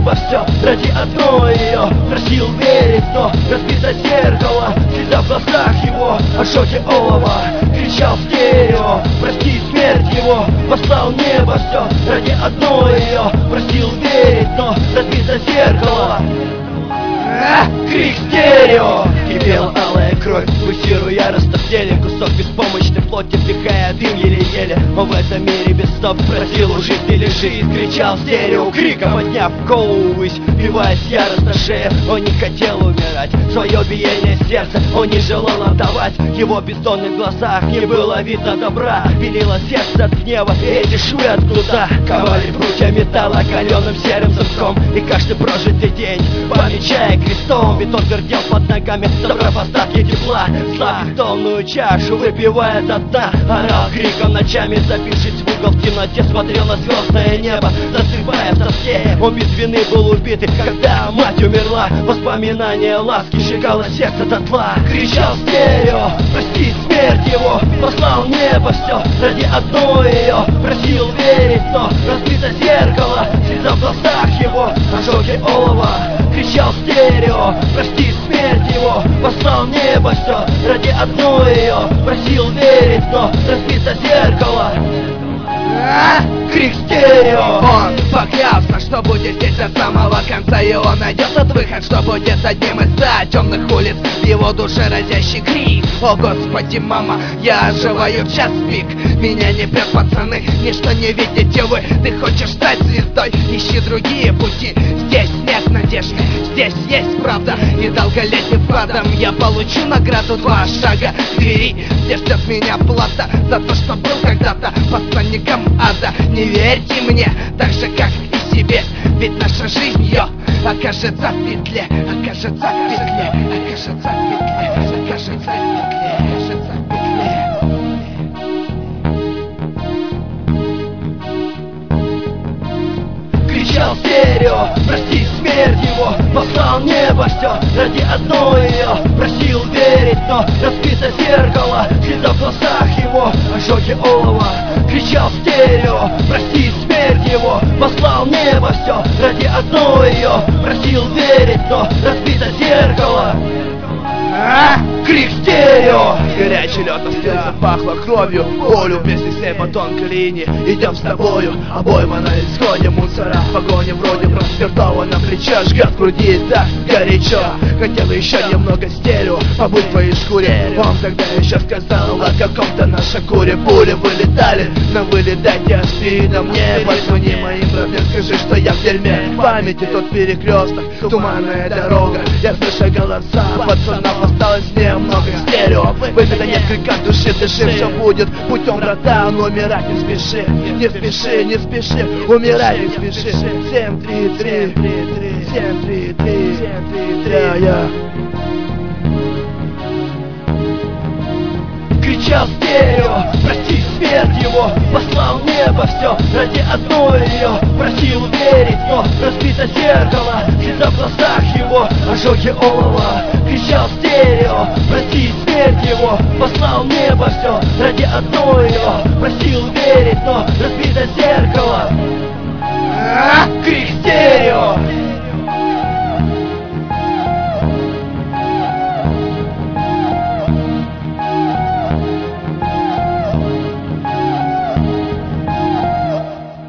небо все ради одной ее. Просил верить, но разбито зеркало, слеза в глазах его, ожоги олова. Кричал стерео, прости смерть его, послал небо все ради одной ее. Просил верить, но разбито зеркало. Крик стерео! Кипела алая кровь, пульсируя яростно в теле. Кусок беспомощной плоти, вдыхая дым еле-еле. Он в этом мире без снов просил у жизни лишь жизнь. Кричал стерео, криком подняв голову ввысь, вбиваясь яростно в шею. Он не хотел умирать, свое биение сердца он не желал отдавать. В его бездонных глазах не было видно добра. Белило сердце от гнева, и эти швы откуда ковали прутья металла каленым серым замком. И каждый прожитый день помечая крестом, ведь он твердел под ногами, забрав остатки тепла. Слаб бетонную чашу, выпивая до дна. Орал криком ночами, забившись в угол в темноте, смотрел на звездное небо, засыпая в тоске. Он без вины был убит, когда мать умерла. Воспоминание ласки сжигало сердце дотла. Кричал стерео, прости смерть его, послал небо все ради одной ее. Просил верить, но разбито зеркало, слеза в глазах его, ожоги олова. Кричал стерео, прости смерть его, послал небо все ради одной ее. Просил верить, но разбито зеркало. Крик стерео! Он поклялся, что будет здесь до самого конца, и он найдет тот выход, что будет одним из 100 темных улиц. В его душе разящий крик: о господи, мама, я оживаю в час пик. Меня не прет, пацаны, ничто не видите вы. Ты хочешь стать звездой, ищи другие пути. Здесь нет надежды, здесь есть правда. И долголетним вкладом я получу награду 2 шага к двери, где ждет меня плата за то, что был когда-то посланником ада. Не верьте мне, так же как и себе, ведь наша жизнь ее окажется в петле, окажется в петле, окажется в петле, окажется в петле, окажется в петле. Кричал стерео, прости смерть его, послал небо все ради одной ее. Просил верить, но разбито зеркало, слеза в глазах его, ожоги олова. Кричал стерео, прости смерть его, послал небо все ради одной ее. Просил верить, но разбито зеркало. Крик стерео! Горячий лед остыл, запахло кровью, болью вместе с ней по тонкой линии. Идем с тобою, обойма на исходе, мусора в погоне вроде проспиртовано, плечо жгет в груди так горячо. Хотел еще немного стерео, побыть в твоей шкуре. Он тогда еще сказал о каком-то нашей куре. Пули вылетали, но вылетайте аспидом. Мне позвони моим родным, скажи, что я в дерьме. В памяти тот перекресток, туманная дорога. Я слышу голоса пацанов, осталось немного стерео. Выхода нет, крика души, дыши, все будет путем, братан. Умирать не спеши, не спеши, не спеши, умирать не спеши. 7-3-3, 7-3-3, 7-3-3, я. Кричал стерео, прости смерть его, послал небо все ради одной ее. Просил верить, но разбито зеркало, слеза в глазах его, ожоги олова. Кричал стерео, прости смерть его, послал небо все ради одной ее. Просил верить, но разбито зеркало. Крик стерео!